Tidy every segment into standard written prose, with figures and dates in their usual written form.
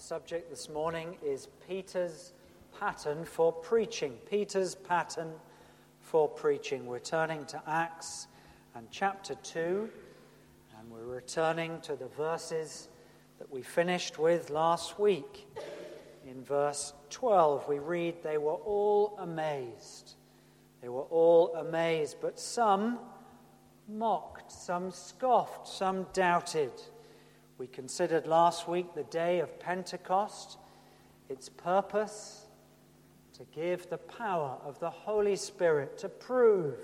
subject this morning is Peter's pattern for preaching. Peter's pattern for preaching. We're turning to Acts and chapter 2, and we're returning to the verses that we finished with last week. In verse 12, we read, "They were all amazed. They were all amazed, but some mocked, some scoffed, some doubted." We considered last week the day of Pentecost, its purpose to give the power of the Holy Spirit to prove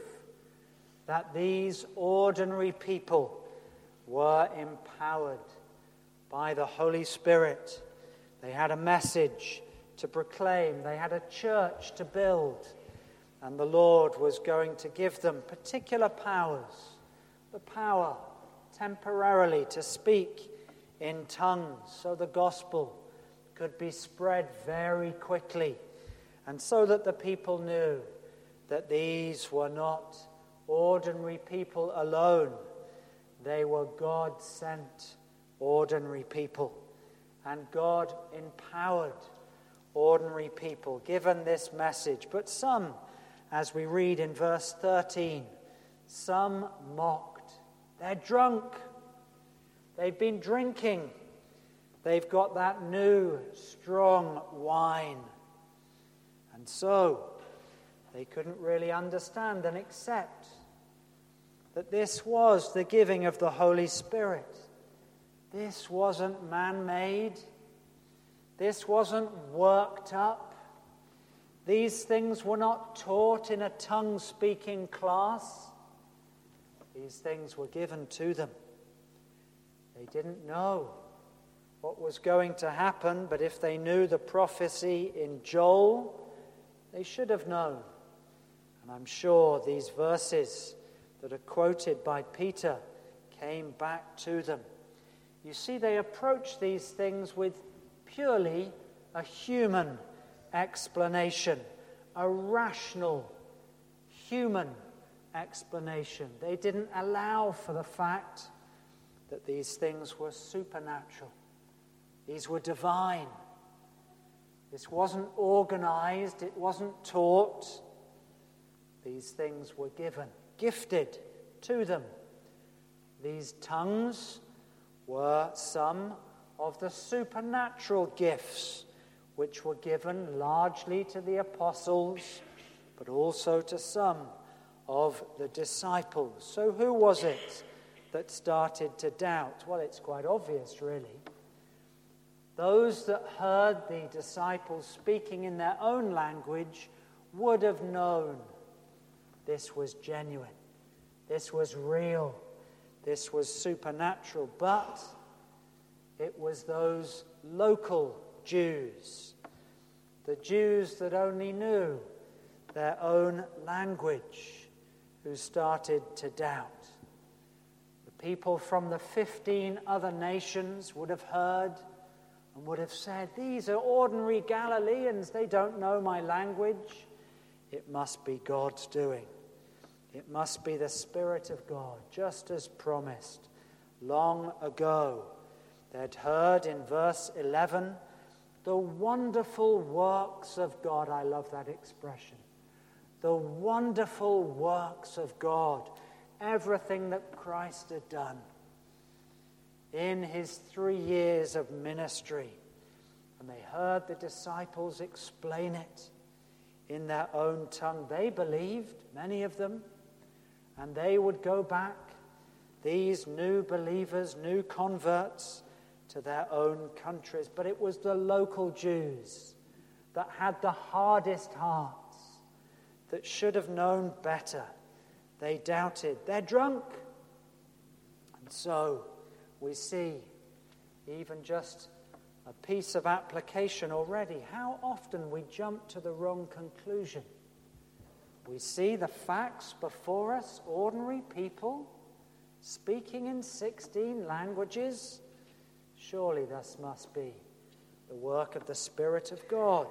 that these ordinary people were empowered by the Holy Spirit. They had a message to proclaim, they had a church to build, and the Lord was going to give them particular powers, the power temporarily to speak in tongues, so the gospel could be spread very quickly, and so that the people knew that these were not ordinary people alone. They were God-sent ordinary people, and God empowered ordinary people, given this message. But some, as we read in verse 13, some mocked. They're drunk. They've been drinking. They've got that new, strong wine. And so, they couldn't really understand and accept that this was the giving of the Holy Spirit. This wasn't man-made. This wasn't worked up. These things were not taught in a tongue-speaking class. These things were given to them. They didn't know what was going to happen, but if they knew the prophecy in Joel, they should have known. And I'm sure these verses that are quoted by Peter came back to them. You see, they approach these things with purely a human explanation, a rational human explanation. They didn't allow for the fact that these things were supernatural. These were divine. This wasn't organized, it wasn't taught. These things were given, gifted to them. These tongues were some of the supernatural gifts which were given largely to the apostles, but also to some of the disciples. So who was it that started to doubt? Well, it's quite obvious, really. Those that heard the disciples speaking in their own language would have known this was genuine, this was real, this was supernatural. But it was those local Jews, the Jews that only knew their own language, who started to doubt. People from the 15 other nations would have heard and would have said, "These are ordinary Galileans, they don't know my language." It must be God's doing. It must be the Spirit of God, just as promised long ago. They'd heard in verse 11, the wonderful works of God. I love that expression. The wonderful works of God. Everything that Christ had done in his 3 years of ministry. And they heard the disciples explain it in their own tongue. They believed, many of them, and they would go back, these new believers, new converts, to their own countries. But it was the local Jews that had the hardest hearts, that should have known better. They doubted. They're drunk. And so we see even just a piece of application already, how often we jump to the wrong conclusion. We see the facts before us, ordinary people speaking in 16 languages. Surely this must be the work of the Spirit of God.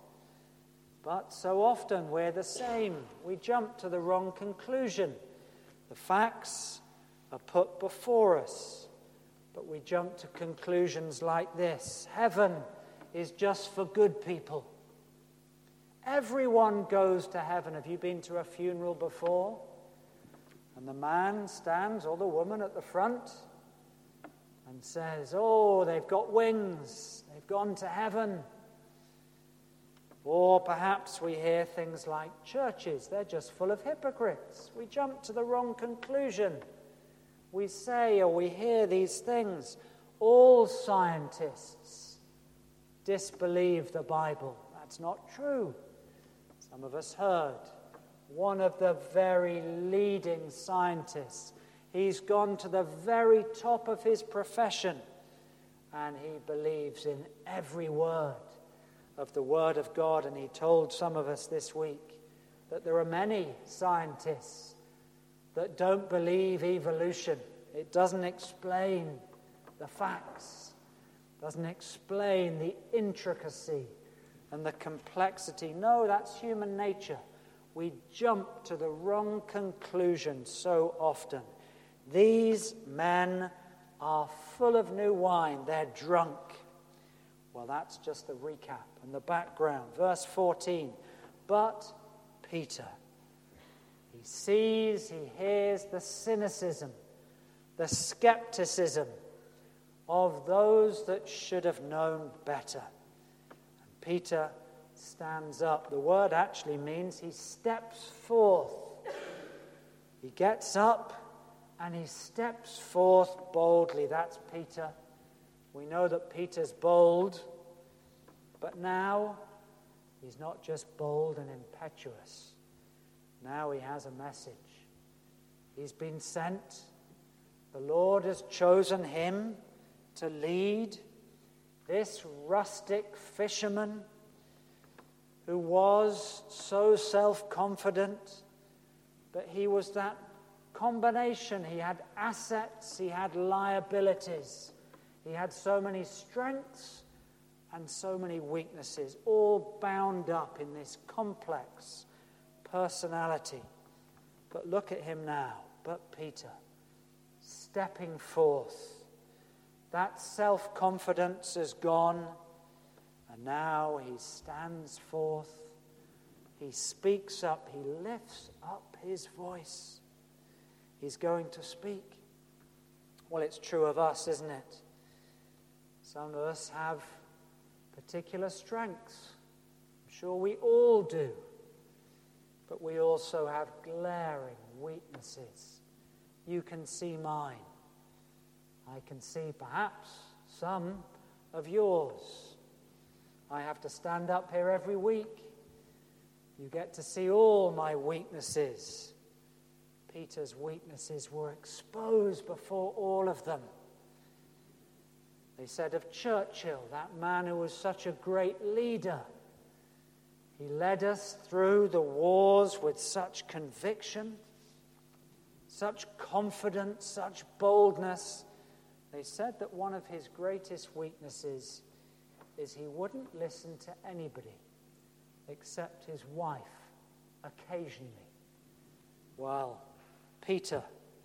But so often we're the same. We jump to the wrong conclusion. The facts are put before us, but we jump to conclusions like this. Heaven is just for good people. Everyone goes to heaven. Have you been to a funeral before? And the man stands, or the woman at the front, and says, oh, they've got wings. They've gone to heaven. Or perhaps we hear things like churches, they're just full of hypocrites. We jump to the wrong conclusion. We say or we hear these things. All scientists disbelieve the Bible. That's not true. Some of us heard one of the very leading scientists. He's gone to the very top of his profession, and he believes in every word of the Word of God. And he told some of us this week that there are many scientists that don't believe evolution. It doesn't explain the facts, doesn't explain the intricacy and the complexity. No, that's human nature. We jump to the wrong conclusion so often. These men are full of new wine. They're drunk. Well, that's just the recap and the background. Verse 14. But Peter, he sees, he hears the cynicism, the skepticism of those that should have known better. And Peter stands up. The word actually means he steps forth. He gets up and he steps forth boldly. That's Peter. We know that Peter's bold, but now he's not just bold and impetuous. Now he has a message. He's been sent. The Lord has chosen him to lead this rustic fisherman who was so self-confident, but he was that combination. He had assets, he had liabilities. He had so many strengths and so many weaknesses, all bound up in this complex personality. But look at him now. But Peter, stepping forth. That self-confidence is gone, and now he stands forth. He speaks up. He lifts up his voice. He's going to speak. Well, it's true of us, isn't it? Some of us have particular strengths. I'm sure we all do. But we also have glaring weaknesses. You can see mine. I can see perhaps some of yours. I have to stand up here every week. You get to see all my weaknesses. Peter's weaknesses were exposed before all of them. They said of Churchill, that man who was such a great leader, he led us through the wars with such conviction, such confidence, such boldness. They said that one of his greatest weaknesses is he wouldn't listen to anybody except his wife occasionally. Well, Peter,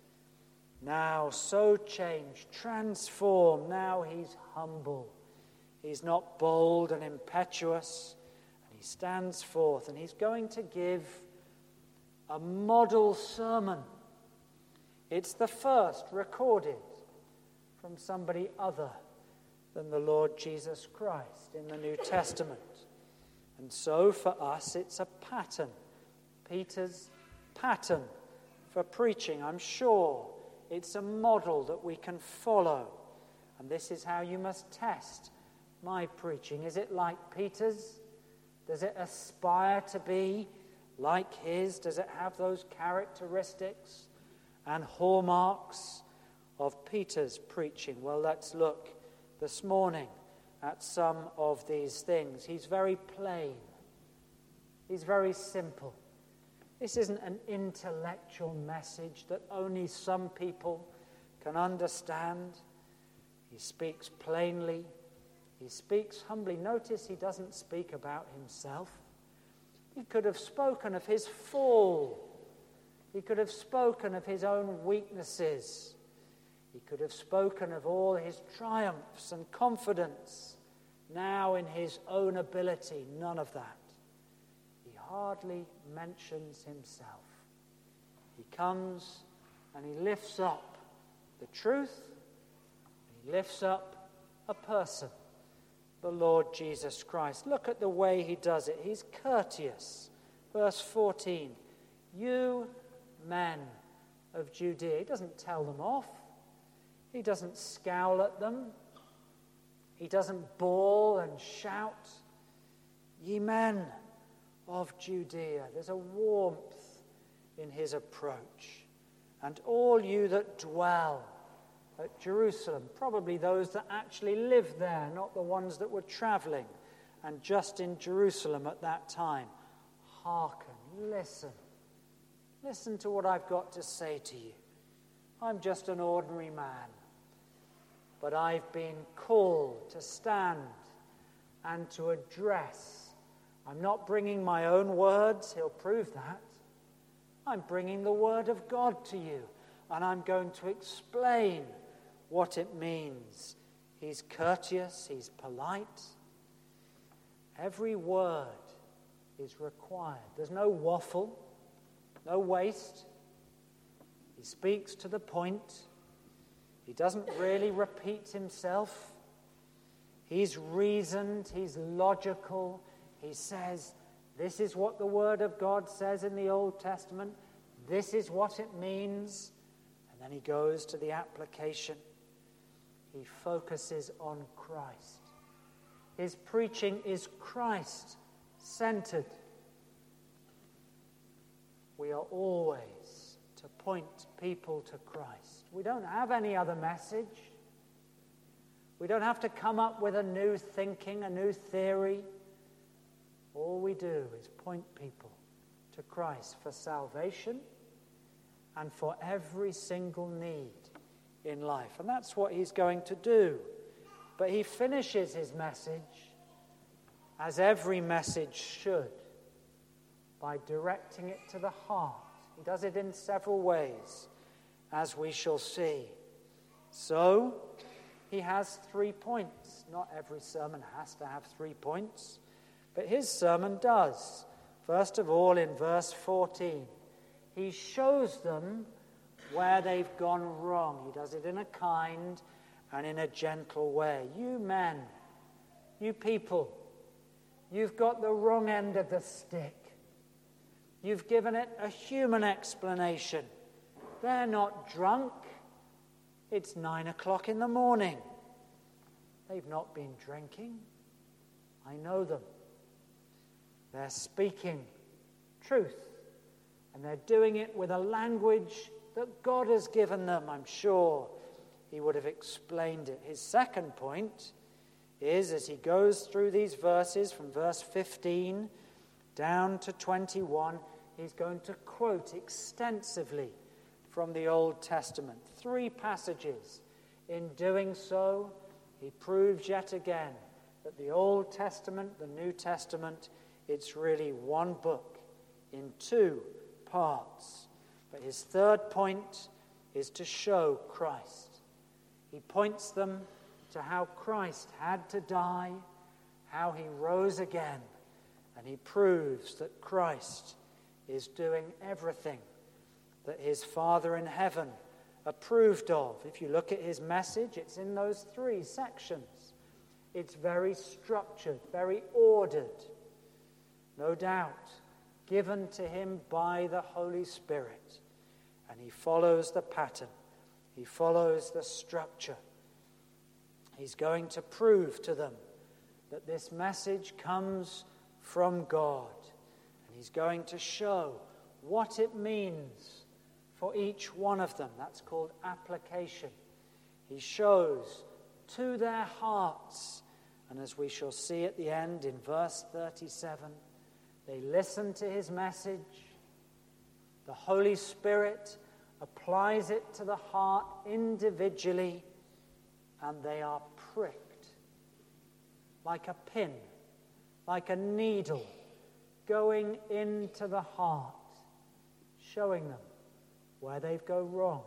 now so changed, transformed, now he's humble. He's not bold and impetuous, and he stands forth, and he's going to give a model sermon. It's the first recorded from somebody other than the Lord Jesus Christ in the New Testament. And so for us, it's a pattern. Peter's pattern for preaching, I'm sure. It's a model that we can follow. And this is how you must test my preaching. Is it like Peter's? Does it aspire to be like his? Does it have those characteristics and hallmarks of Peter's preaching? Well, let's look this morning at some of these things. He's very plain. He's very simple. This isn't an intellectual message that only some people can understand. He speaks plainly. He speaks humbly. Notice he doesn't speak about himself. He could have spoken of his fall. He could have spoken of his own weaknesses. He could have spoken of all his triumphs and confidence. now in his own ability, none of that. He hardly mentions himself. He comes and he lifts up the truth, and he lifts up a person, the Lord Jesus Christ. Look at the way he does it. He's courteous. Verse 14, you men of Judea. He doesn't tell them off. He doesn't scowl at them. He doesn't bawl and shout. Ye men of Judea. There's a warmth in his approach. And all you that dwell at Jerusalem, probably those that actually lived there, not the ones that were traveling and just in Jerusalem at that time. Hearken, listen. Listen to what I've got to say to you. I'm just an ordinary man, but I've been called to stand and to address. I'm not bringing my own words, he'll prove that. I'm bringing the word of God to you, and I'm going to explain what it means. He's courteous, he's polite. Every word is required. There's no waffle, no waste. He speaks to the point. He doesn't really repeat himself. He's reasoned, he's logical. He says, this is what the Word of God says in the Old Testament. This is what it means. And then he goes to the application. He focuses on Christ. His preaching is Christ-centered. We are always to point people to Christ. We don't have any other message. We don't have to come up with a new thinking, a new theory. All we do is point people to Christ for salvation and for every single need in life. And that's what he's going to do. But he finishes his message, as every message should, by directing it to the heart. He does it in several ways, as we shall see. So, he has 3 points. Not every sermon has to have 3 points, but his sermon does. First of all, in verse 14, he shows them where they've gone wrong. He does it in a kind and in a gentle way. You men, you people, you've got the wrong end of the stick. You've given it a human explanation. They're not drunk. It's 9 o'clock in the morning. They've not been drinking. I know them. They're speaking truth. And they're doing it with a language that God has given them. I'm sure he would have explained it. His second point is, as he goes through these verses from verse 15 down to 21, he's going to quote extensively from the Old Testament. 3 passages. In doing so, he proves yet again that the Old Testament, the New Testament, it's really one book in 2 parts. But his third point is to show Christ. He points them to how Christ had to die, how he rose again, and he proves that Christ is doing everything that his Father in heaven approved of. If you look at his message, it's in those 3 sections. It's very structured, very ordered, no doubt, given to him by the Holy Spirit. And he follows the pattern. He follows the structure. He's going to prove to them that this message comes from God. And he's going to show what it means for each one of them. That's called application. He shows to their hearts. And as we shall see at the end in verse 37, they listen to his message. The Holy Spirit applies it to the heart individually, and they are pricked like a pin, like a needle going into the heart, showing them where they go wrong,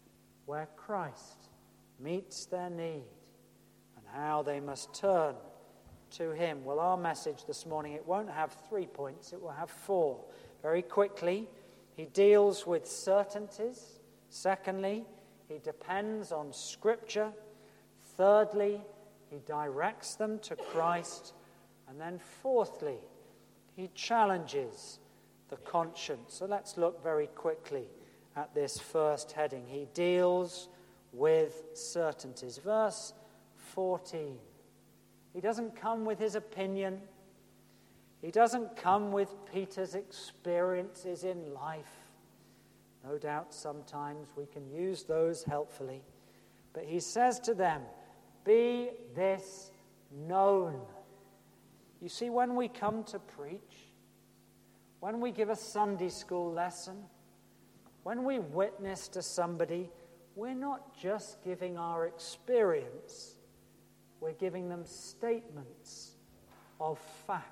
where Christ meets their need, and how they must turn to him. Well, our message this morning, it won't have 3 points, it will have 4. Very quickly, he deals with certainties. Secondly, he depends on Scripture. Thirdly, he directs them to Christ. And then fourthly, he challenges the conscience. So let's look very quickly at this first heading. He deals with certainties. Verse 14. He doesn't come with his opinion. He doesn't come with Peter's experiences in life. No doubt sometimes we can use those helpfully. But he says to them, be this known. You see, when we come to preach, when we give a Sunday school lesson, when we witness to somebody, we're not just giving our experience, we're giving them statements of fact.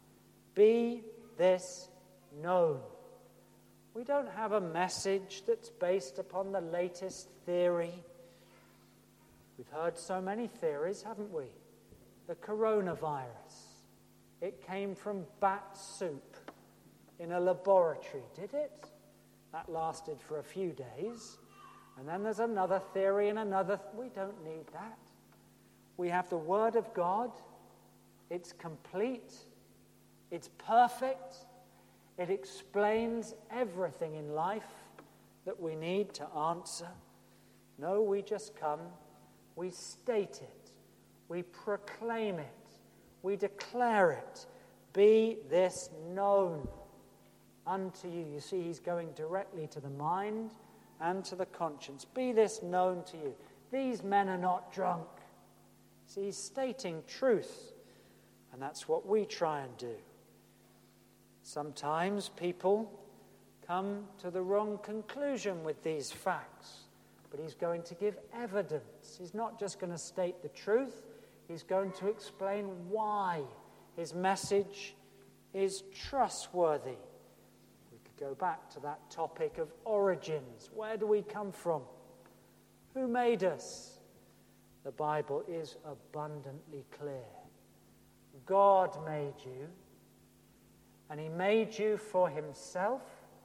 Be this known. We don't have a message that's based upon the latest theory. We've heard so many theories, haven't we? The coronavirus. It came from bat soup in a laboratory, did it? That lasted for a few days. And then there's another theory and another. We don't need that. We have the Word of God. It's complete. It's perfect. It explains everything in life that we need to answer. No, we just come. We state it. We proclaim it. We declare it. Be this known unto you. You see, he's going directly to the mind and to the conscience. Be this known to you. These men are not drunk. See, he's stating truth. And that's what we try and do. Sometimes people come to the wrong conclusion with these facts. But he's going to give evidence. He's not just going to state the truth. He's going to explain why his message is trustworthy. We could go back to that topic of origins. Where do we come from? Who made us? The Bible is abundantly clear. God made you, and he made you for himself.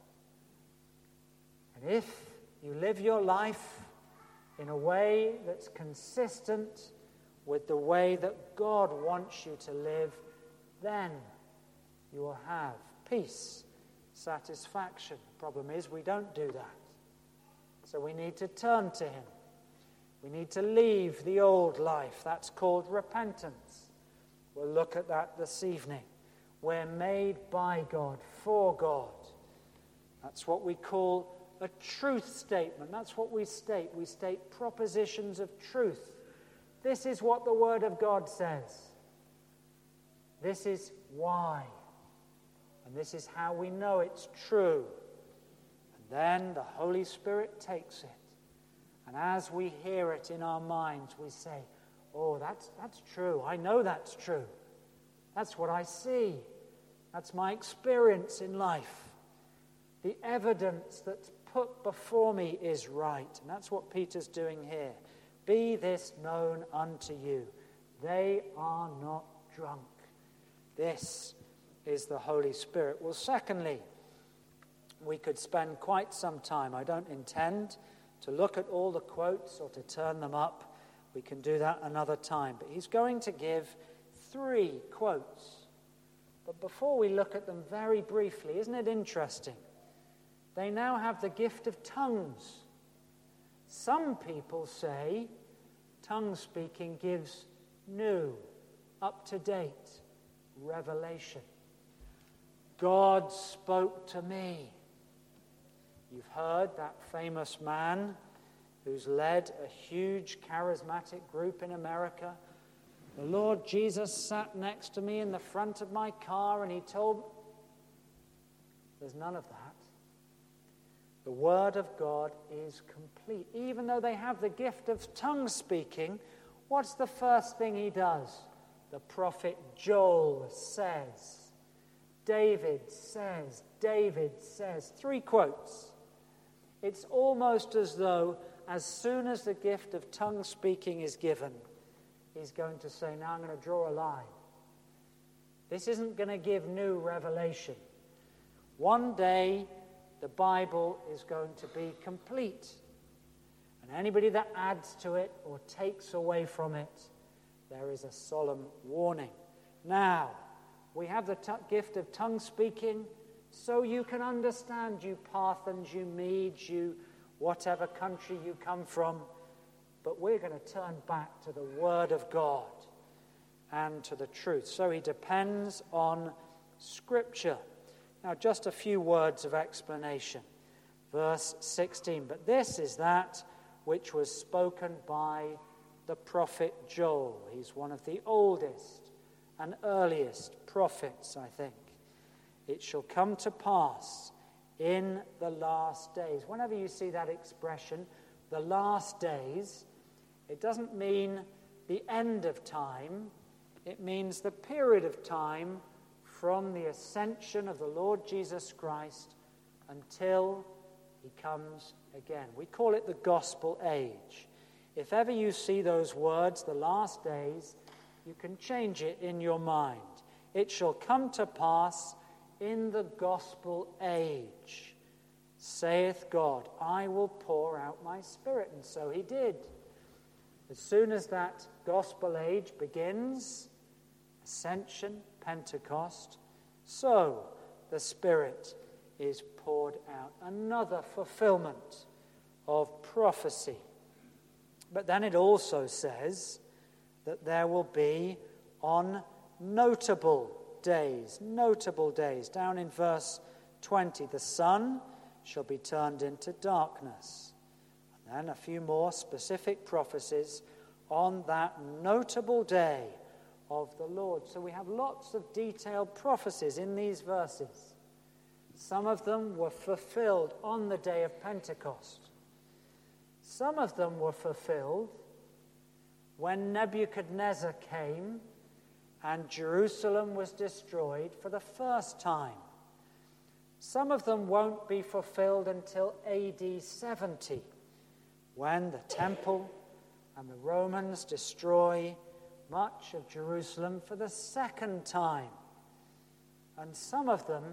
And if you live your life in a way that's consistent with the way that God wants you to live, then you will have peace, satisfaction. The problem is we don't do that. So we need to turn to him. We need to leave the old life. That's called repentance. We'll look at that this evening. We're made by God, for God. That's what we call a truth statement. That's what we state. We state propositions of truth. This is what the Word of God says. This is why. And this is how we know it's true. And then the Holy Spirit takes it. And as we hear it in our minds, we say, oh, that's true. I know that's true. That's what I see. That's my experience in life. The evidence that's put before me is right. And that's what Peter's doing here. Be this known unto you. They are not drunk. This is the Holy Spirit. Well, secondly, we could spend quite some time. I don't intend to look at all the quotes or to turn them up. We can do that another time. But he's going to give 3 quotes. But before we look at them very briefly, isn't it interesting? They now have the gift of tongues. Some people say tongue speaking gives new, up-to-date revelation. God spoke to me. You've heard that famous man who's led a huge charismatic group in America. The Lord Jesus sat next to me in the front of my car and he told me. There's none of that. The Word of God is complete. Even though they have the gift of tongue speaking, what's the first thing he does? The prophet Joel says. David says. 3 quotes. It's almost as though as soon as the gift of tongue speaking is given, he's going to say, now I'm going to draw a line. This isn't going to give new revelation. One day, the Bible is going to be complete. And anybody that adds to it or takes away from it, there is a solemn warning. Now, we have the gift of tongue speaking, so you can understand, you Parthens, you Medes, you whatever country you come from. But we're going to turn back to the Word of God and to the truth. So he depends on Scripture. Now, just a few words of explanation. Verse 16, but this is that which was spoken by the prophet Joel. He's one of the oldest and earliest prophets, I think. It shall come to pass in the last days. Whenever you see that expression, the last days, it doesn't mean the end of time. It means the period of time from the ascension of the Lord Jesus Christ until he comes again. We call it the gospel age. If ever you see those words, the last days, you can change it in your mind. It shall come to pass in the gospel age, saith God, I will pour out my Spirit. And so he did. As soon as that gospel age begins, ascension, Pentecost, so the Spirit is poured out. Another fulfillment of prophecy. But then it also says that there will be on notable days. Down in verse 20, the sun shall be turned into darkness. And then a few more specific prophecies on that notable day of the Lord. So we have lots of detailed prophecies in these verses. Some of them were fulfilled on the day of Pentecost. Some of them were fulfilled when Nebuchadnezzar came and Jerusalem was destroyed for the first time. Some of them won't be fulfilled until AD 70, when the temple and the Romans destroy much of Jerusalem for the second time. And some of them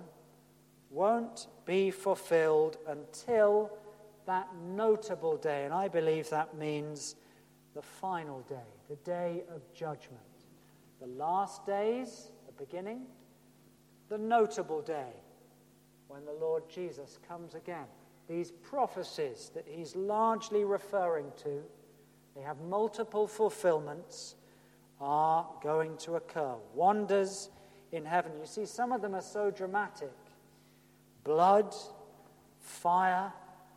won't be fulfilled until that notable day. And I believe that means the final day, the day of judgment. The last days, the beginning, the notable day, when the Lord Jesus comes again. These prophecies that he's largely referring to, they have multiple fulfillments, are going to occur. Wonders in heaven. You see, some of them are so dramatic. Blood, fire,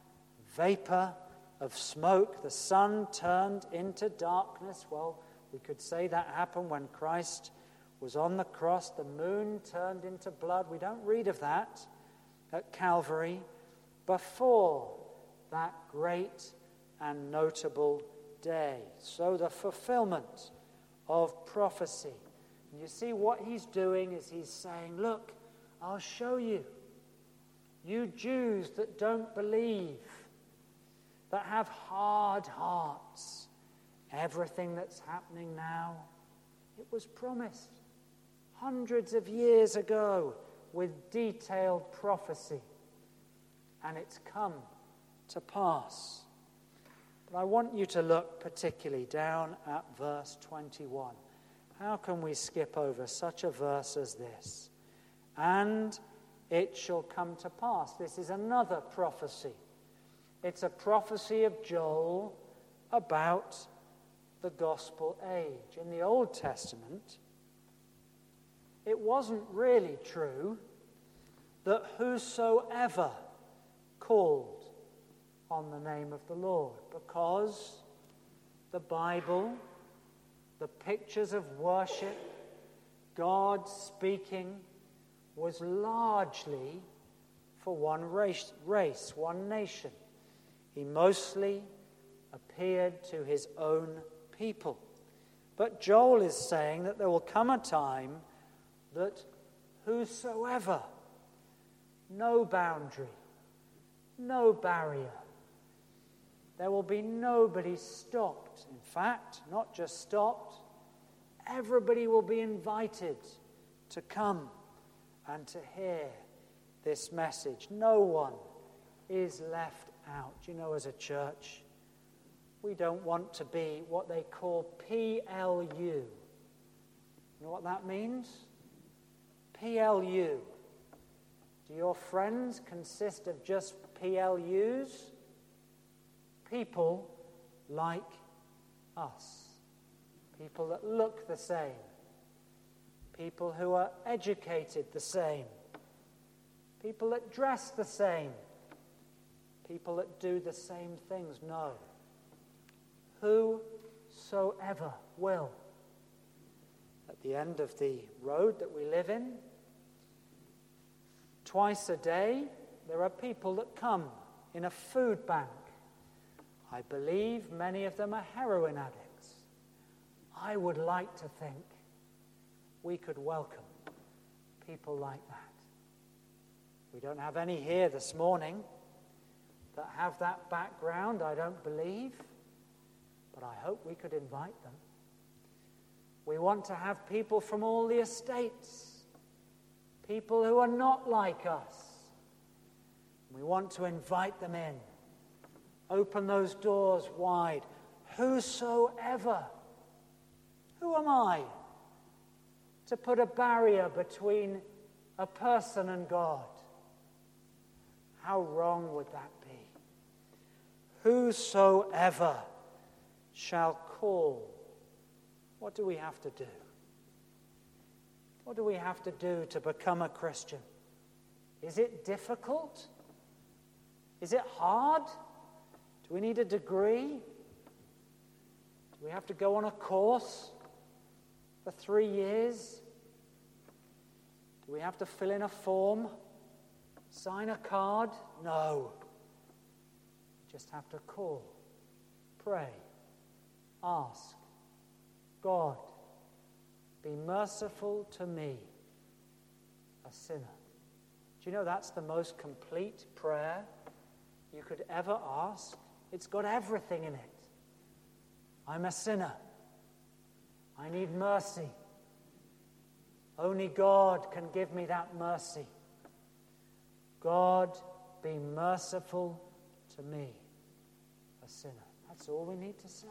vapor of smoke, the sun turned into darkness. Well, we could say that happened when Christ was on the cross. The moon turned into blood. We don't read of that at Calvary before that great and notable day. So the fulfillment of prophecy. And you see what he's doing is he's saying, look, I'll show you. You Jews that don't believe, that have hard hearts, everything that's happening now, it was promised hundreds of years ago with detailed prophecy. And it's come to pass. But I want you to look particularly down at verse 21. How can we skip over such a verse as this? And it shall come to pass. This is another prophecy. It's a prophecy of Joel about the gospel age. In the Old Testament, it wasn't really true that whosoever called on the name of the Lord, because the Bible, the pictures of worship, God speaking, was largely for one race, one nation. He mostly appeared to his own people. But Joel is saying that there will come a time that whosoever, no boundary, no barrier, there will be nobody stopped. In fact, not just stopped, everybody will be invited to come and to hear this message. No one is left out. You know, as a church, we don't want to be what they call PLU. You know what that means? PLU. Do your friends consist of just PLUs? People like us. People that look the same. People who are educated the same. People that dress the same. People that do the same things. No. Whosoever will. At the end of the road that we live in, twice a day, there are people that come in a food bank. I believe many of them are heroin addicts. I would like to think we could welcome people like that. We don't have any here this morning that have that background, I don't believe, but I hope we could invite them. We want to have people from all the estates, people who are not like us. We want to invite them in. Open those doors wide. Whosoever. Who am I to put a barrier between a person and God? How wrong would that be? Whosoever shall call. What do we have to do? What do we have to do to become a Christian? Is it difficult? Is it hard? Do we need a degree? Do we have to go on a course for 3 years? Do we have to fill in a form? Sign a card? No. We just have to call, pray, ask, God, be merciful to me, a sinner. Do you know that's the most complete prayer you could ever ask? It's got everything in it. I'm a sinner. I need mercy. Only God can give me that mercy. God, be merciful to me, a sinner. That's all we need to say.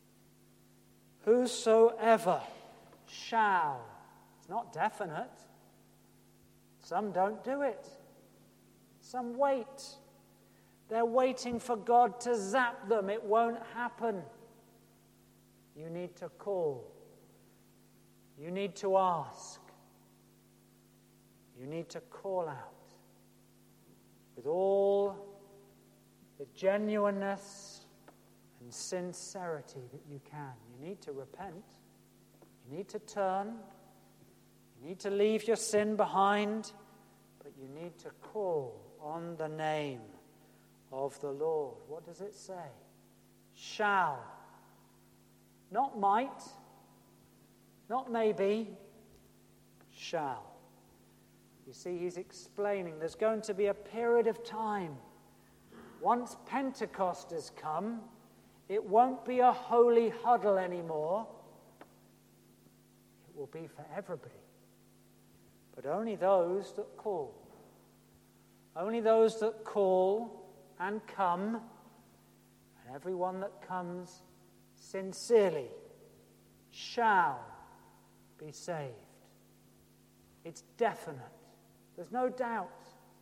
Whosoever shall. It's not definite. Some don't do it. Some wait. They're waiting for God to zap them. It won't happen. You need to call. You need to ask. You need to call out with all the genuineness and sincerity that you can. You need to repent. You need to turn. You need to leave your sin behind. But you need to call on the name of the Lord. What does it say? Shall. Not might. Not maybe. Shall. You see, he's explaining there's going to be a period of time. Once Pentecost has come, it won't be a holy huddle anymore. It will be for everybody. But only those that call. Only those that call and come, and everyone that comes sincerely shall be saved. It's definite. There's no doubt.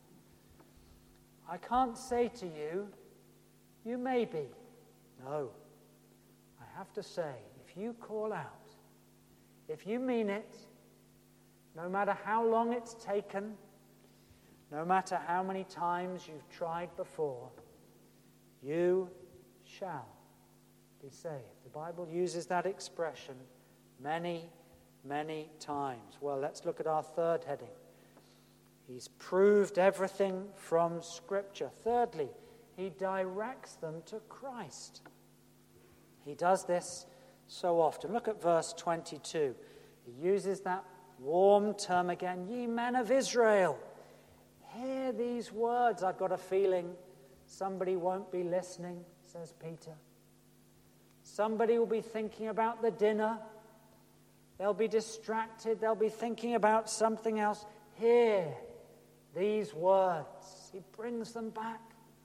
I can't say to you, you may be. No. I have to say, if you call out, if you mean it, no matter how long it's taken, no matter how many times you've tried before, you shall be saved. The Bible uses that expression many, many times. Well, let's look at our third heading. He's proved everything from Scripture. Thirdly, he directs them to Christ. He does this so often. Look at verse 22. He uses that warm term again. Ye men of Israel, hear these words. I've got a feeling somebody won't be listening, says Peter. Somebody will be thinking about the dinner. They'll be distracted. They'll be thinking about something else. Hear these words. He brings them back.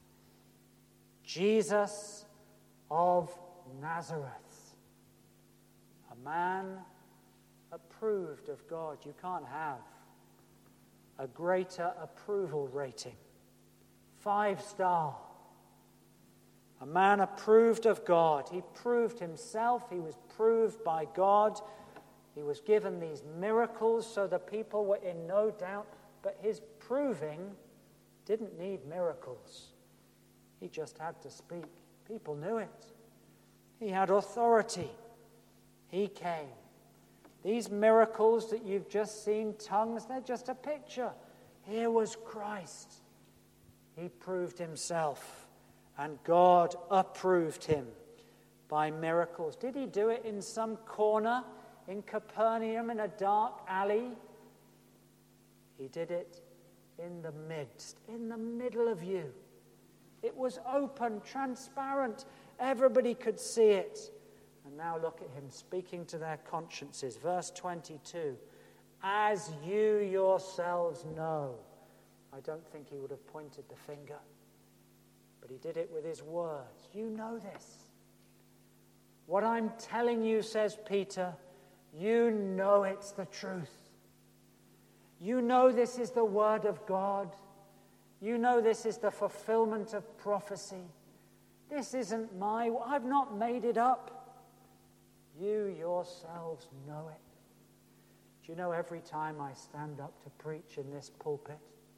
Jesus of Nazareth, a man approved of God. You can't have a greater approval rating. 5-star. A man approved of God. He proved himself. He was proved by God. He was given these miracles so the people were in no doubt. But his proving didn't need miracles. He just had to speak. People knew it. He had authority. He came. These miracles that you've just seen, tongues, they're just a picture. Here was Christ. He proved himself, and God approved him by miracles. Did he do it in some corner in Capernaum in a dark alley? He did it in the midst, in the middle of you. It was open, transparent. Everybody could see it. And now look at him speaking to their consciences. Verse 22. As you yourselves know. I don't think he would have pointed the finger. But he did it with his words. You know this. What I'm telling you, says Peter, you know it's the truth. You know this is the word of God. You know this is the fulfillment of prophecy. This isn't I've not made it up. You yourselves know it. Do you know every time I stand up to preach in this pulpit,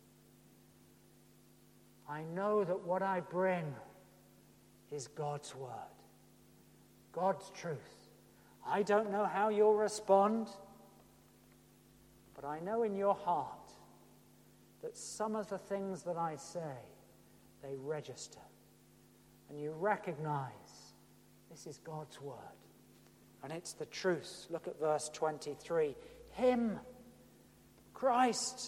I know that what I bring is God's word, God's truth. I don't know how you'll respond, but I know in your heart that some of the things that I say, they register. And you recognize this is God's word. And it's the truth. Look at verse 23. Him, Christ.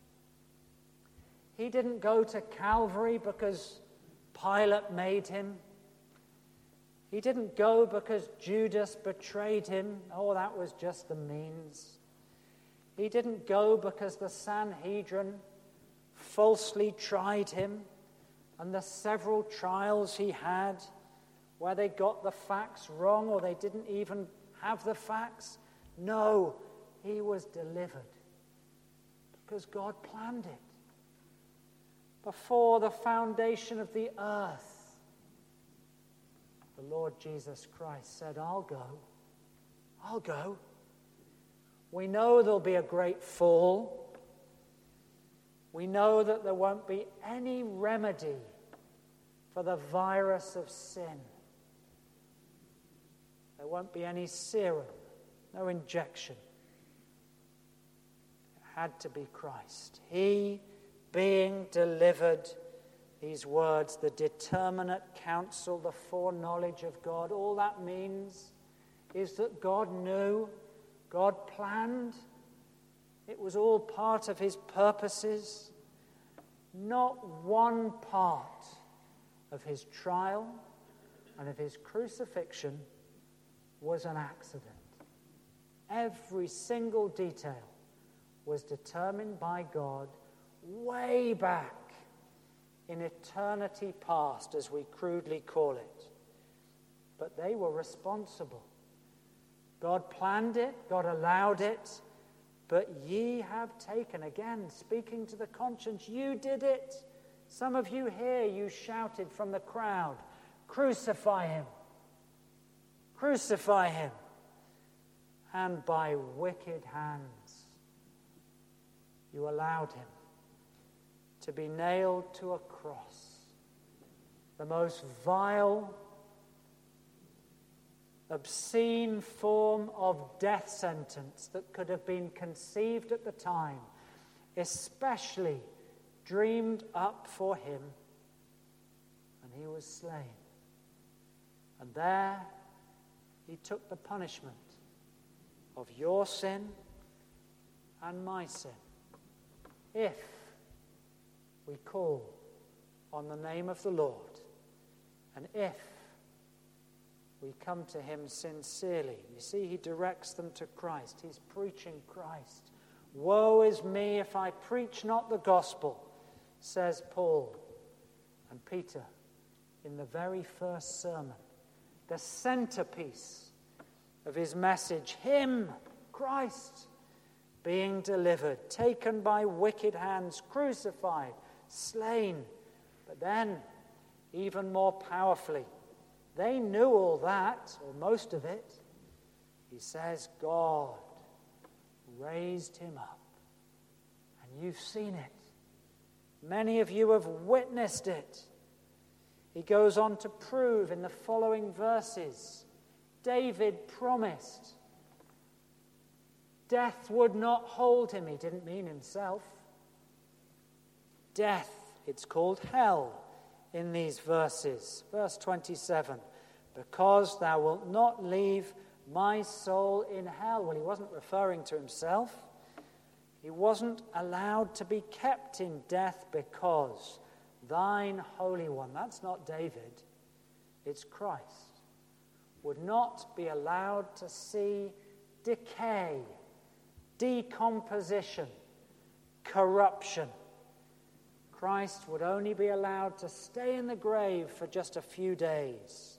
He didn't go to Calvary because Pilate made him. He didn't go because Judas betrayed him. Oh, that was just the means. He didn't go because the Sanhedrin falsely tried him, and the several trials he had where they got the facts wrong or they didn't even have the facts. No, he was delivered because God planned it. Before the foundation of the earth, the Lord Jesus Christ said, I'll go. I'll go. We know there'll be a great fall. We know that there won't be any remedy for the virus of sin. There won't be any serum, no injection. It had to be Christ. He being delivered, these words, the determinate counsel, the foreknowledge of God, all that means is that God knew, God planned. It was all part of his purposes. Not one part of his trial and of his crucifixion was an accident. Every single detail was determined by God way back in eternity past, as we crudely call it. But they were responsible. God planned it, God allowed it, but ye have taken, again, speaking to the conscience, you did it. Some of you here, you shouted from the crowd, crucify him. Crucify him. And by wicked hands, you allowed him to be nailed to a cross, the most vile, obscene form of death sentence that could have been conceived at the time, especially dreamed up for him, and he was slain. And there he took the punishment of your sin and my sin. If we call on the name of the Lord, and if we come to him sincerely. You see, he directs them to Christ. He's preaching Christ. Woe is me if I preach not the gospel, says Paul. And Peter, in the very first sermon, the centerpiece of his message, him, Christ, being delivered, taken by wicked hands, crucified, slain. But then, even more powerfully, they knew all that, or most of it. He says, God raised him up. And you've seen it. Many of you have witnessed it. He goes on to prove in the following verses, David promised death would not hold him. He didn't mean himself. Death, it's called hell in these verses. Verse 27, because thou wilt not leave my soul in hell. Well, he wasn't referring to himself. He wasn't allowed to be kept in death because thine Holy One, that's not David, it's Christ, would not be allowed to see decay, decomposition, corruption. Christ would only be allowed to stay in the grave for just a few days.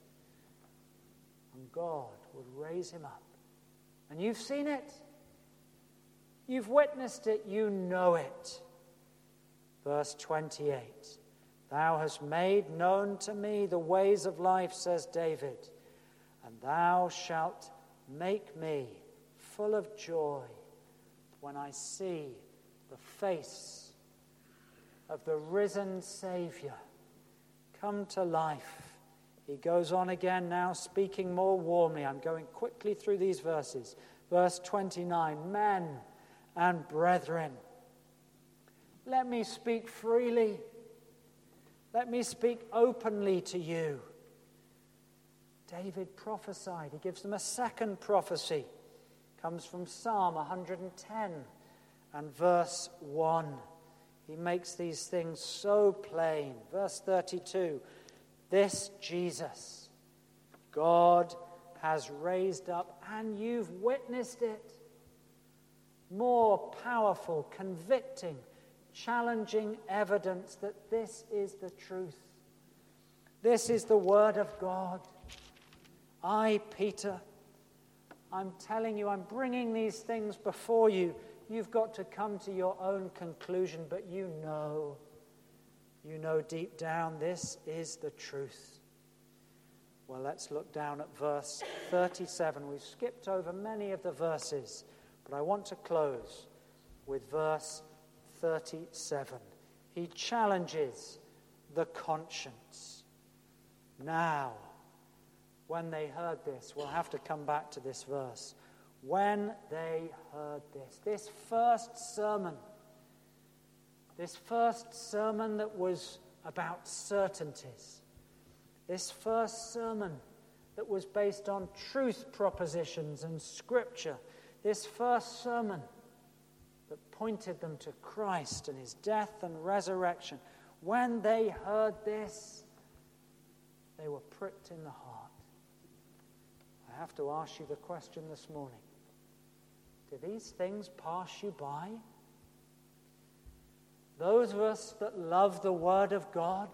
And God would raise him up. And you've seen it. You've witnessed it. You know it. Verse 28. Thou hast made known to me the ways of life, says David, and thou shalt make me full of joy when I see the face of the risen Savior come to life. He goes on again now, speaking more warmly. I'm going quickly through these verses. Verse 29, men and brethren, let me speak freely. Let me speak openly to you. David prophesied. He gives them a second prophecy. Comes from Psalm 110 and verse 1. He makes these things so plain. Verse 32, this Jesus, God has raised up, and you've witnessed it. More powerful, convicting, challenging evidence that this is the truth. This is the word of God. I, Peter, I'm telling you, I'm bringing these things before you. You've got to come to your own conclusion, but you know deep down this is the truth. Well, let's look down at verse 37. We've skipped over many of the verses, but I want to close with verse 37. He challenges the conscience. Now, when they heard this, we'll have to come back to this verse. When they heard this first sermon that was about certainties, this first sermon that was based on truth propositions and scripture, this first sermon that pointed them to Christ and his death and resurrection, when they heard this, they were pricked in the heart. I have to ask you the question this morning. Do these things pass you by? Those of us that love the Word of God,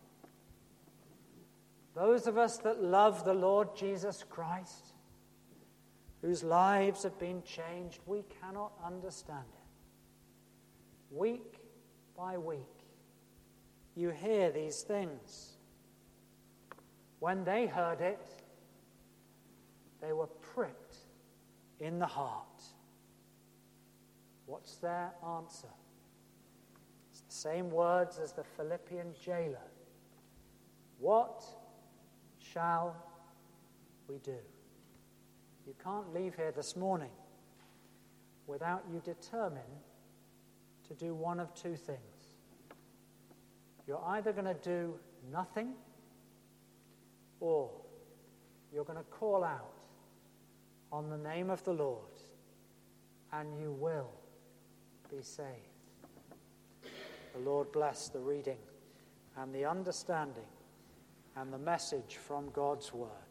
those of us that love the Lord Jesus Christ, whose lives have been changed, we cannot understand it. Week by week, you hear these things. When they heard it, they were pricked in the heart. What's their answer? It's the same words as the Philippian jailer. What shall we do? You can't leave here this morning without you determine to do one of two things. You're either going to do nothing, or you're going to call out on the name of the Lord, and you will be saved. The Lord bless the reading and the understanding and the message from God's word.